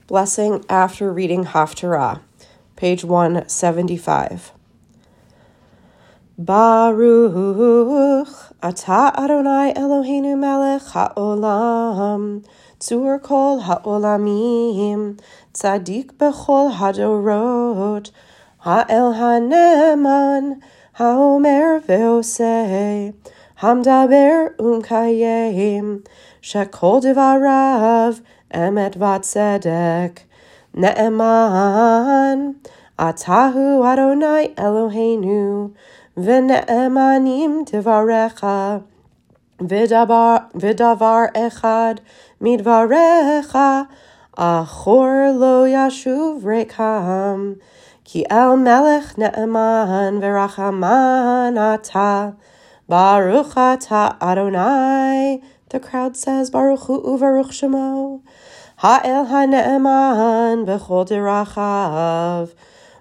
Blessing after reading Haftarah, page 175. Baruch Atah Adonai Eloheinu melech haolam, tzur kol haolamim, tzadik bechol hadorot, ha'el haneman, ha'omer ve'oseh, hamdaber u'mkayem, shekol devarav, emet v'tzedek, ne'eman, Atahu Adonai Eloheinu, v'ne'emanim tivarecha, v'davar echad midvarecha, achor lo yashuv rekam, ki el melech ne'eman v'rachaman ata, Baruch ata Adonai. The crowd says, Baruch hu u'varuch shemo, ha'el ha'ne'eman v'chol derachav,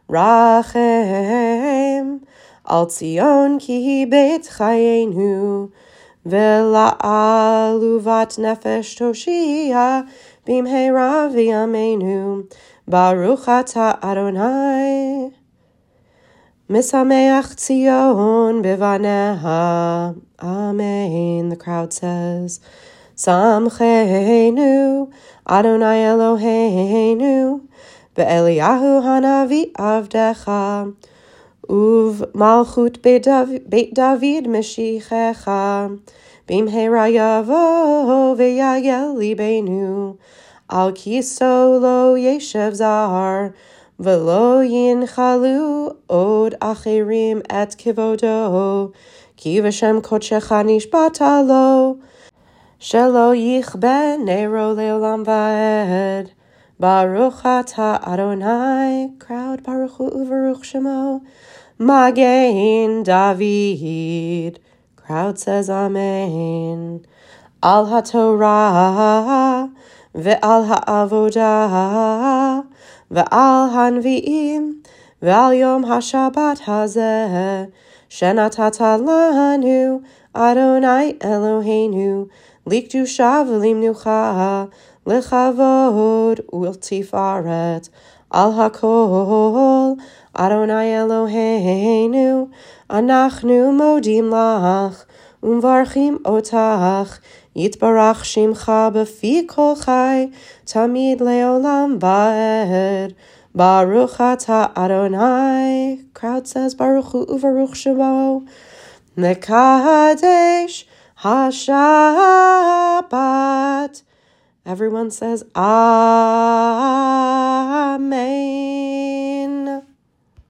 Rachem al Tzion ki beit chayenu, ve'la'aluvat nefesh toshia bimheira v'yameinu, Baruch ata Adonai. Misameach Tzion bivaneha, Amen. The crowd says, Samcheinu Adonai Eloheinu, Be'eliyahu hanavi avdecha, uv malchut beit David meshichecha, bimheira yavo v'yagel libenu, al kiso lo yeshev zar, v'lo yinchalu od achirim et kivodo, ki v'shem kodshecha nishbata lo, shelo yichbe nero leolam va'ed. Baruch ata Adonai, crowd, Baruch hu u'varuch shemo, Magen David, crowd says Amen. Al haTorah, ve'al ha'avodah, ve'al hanvi'im, ve'al yom ha'shabbat hazeh, shenatata lanu, Adonai Eloheinu, likdusha v'limnucha, Lechavod ultifaret al hakol, Adonai Eloheinu, anachnu modim lach, umvarchim otach, yitbarach shimcha b'fi kol chai, tamid leolam va'ed. Baruch ata Adonai. Crowd says Baruch hu u'varuch shemo, mekadesh hashabbat. Everyone says,